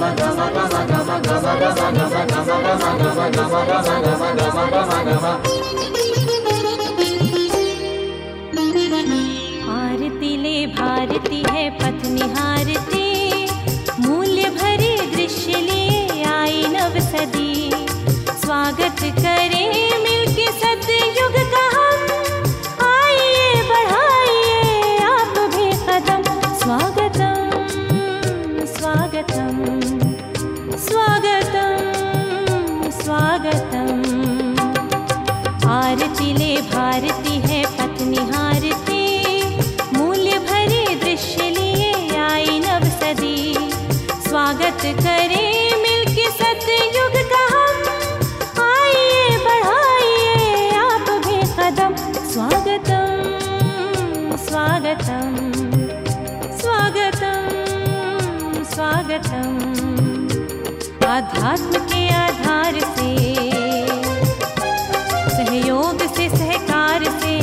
आरती ले भारती है पथ निहारती, मूल्य भरे दृश्य लिए आई नव सदी। स्वागत करें मिलके सतयुग का हम, आइए बढ़ाइए आप भी कदम। स्वागतम स्वागतम स्वागतम स्वागतम। आरती ले भारती है पथ निहारती, मूल्य भरे दृश्य लिए आई नव सदी। स्वागत करें मिलके सतयुग का हम, आइए बढ़ाइए आप भी कदम। स्वागतम स्वागतम स्वागतम स्वागतम। आध्यात्म के आधार से, सहयोग से सहकार से,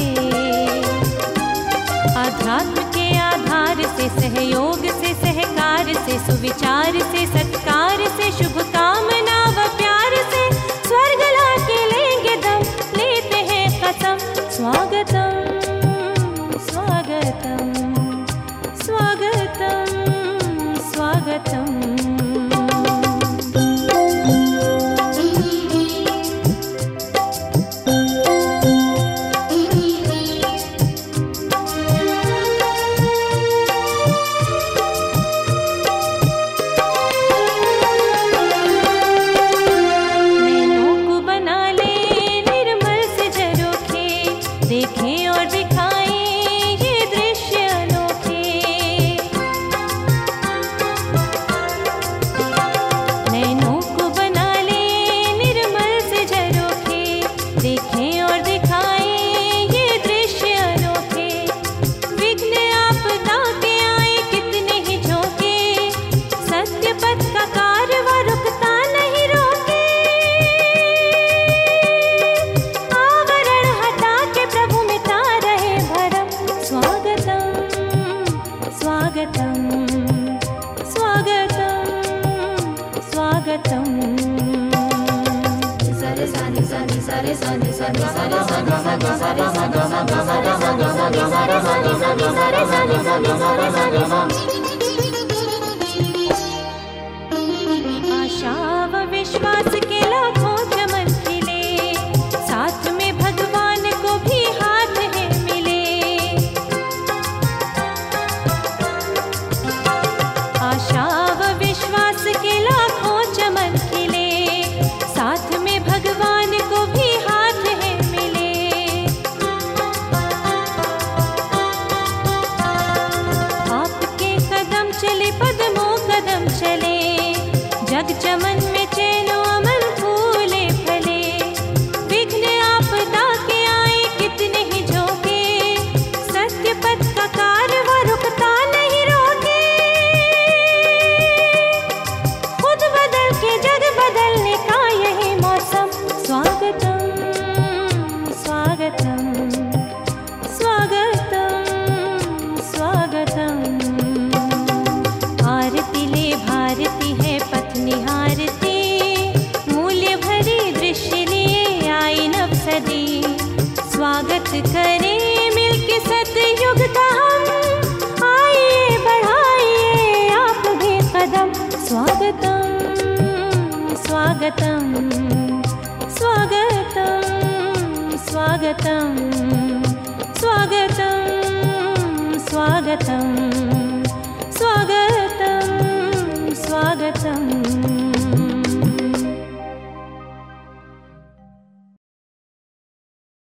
आध्यात्म के आधार से, सहयोग से सहकार से, सुविचार से सत्कार से, शुभ कामना व प्यार से, स्वर्ग लाके लेंगे दम, लेते हैं कसम। स्वागतम स्वागतम स्वागतम स्वागतम। देखें और दिखाएं ये दृश्य अनोखे, नैनों को बना ले निर्मल से झरोखे। देखें और दिखाएं ये दृश्य अनोखे, विघ्न आपदा के आए कितने ही झोंके, सत्य पथ का कारवां रुकता नहीं रोके। आवरण हटा के प्रभु मिटा रहे भरम। स्वागतम स्वागतम स्वागतम स्वागतम। सारे सानी सानी सारे सानी सानी सारे सानी सानी सारे सानी सानी सारे सानी सानी सारे सानी सानी सारे सानी सानी सारे सानी सानी। आशा व विश्वास के लाखों चमन खिले, साथ में भगवान को भी हाथ है मिले। आशा व विश्वास के लाखों चमन खिले, साथ में भगवान को भी हाथ है मिले। आपके कदम चले पदमों कदम चले, जग चमन में चैनो अमन फूले फले। विघ्न आपदा के आए कितने ही झोंके, सत्य पथ का कारवां रुकता नहीं रोके। खुद बदल के जग बदलने का यही मौसम। स्वागतम स्वागतम स्वागतम स्वागतम। आरती ले भारती है पथ निहारती, मूल्य भरे दृश्य लिए आई नव सदी। स्वागत करें मिलके सतयुग का हम, आइए बढ़ाइए आप भी कदम। स्वागतम स्वागतम स्वागतम स्वागतम स्वागतम स्वागतम।